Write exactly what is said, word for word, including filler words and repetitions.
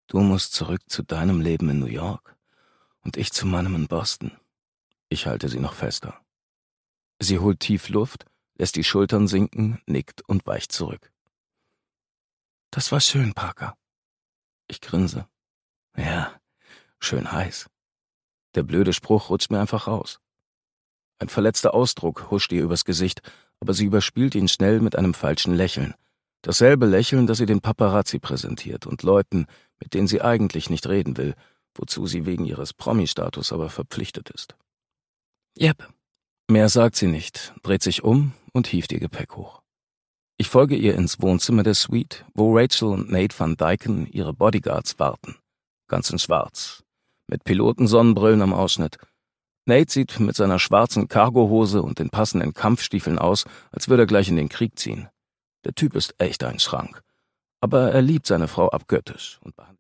Du musst zurück zu deinem Leben in New York und ich zu meinem in Boston. Ich halte sie noch fester. Sie holt tief Luft, lässt die Schultern sinken, nickt und weicht zurück. Das war schön, Parker. Ich grinse. Ja, schön heiß. Der blöde Spruch rutscht mir einfach raus. Ein verletzter Ausdruck huscht ihr übers Gesicht, aber sie überspielt ihn schnell mit einem falschen Lächeln. Dasselbe Lächeln, das sie den Paparazzi präsentiert und Leuten, mit denen sie eigentlich nicht reden will, wozu sie wegen ihres Promi-Status aber verpflichtet ist. Yep. Mehr sagt sie nicht, dreht sich um und hieft ihr Gepäck hoch. Ich folge ihr ins Wohnzimmer der Suite, wo Rachel und Nate van Dyken, ihre Bodyguards, warten. Ganz in schwarz, mit Pilotensonnenbrillen am Ausschnitt. Nate sieht mit seiner schwarzen Cargohose und den passenden Kampfstiefeln aus, als würde er gleich in den Krieg ziehen. Der Typ ist echt ein Schrank. Aber er liebt seine Frau abgöttisch und behandelt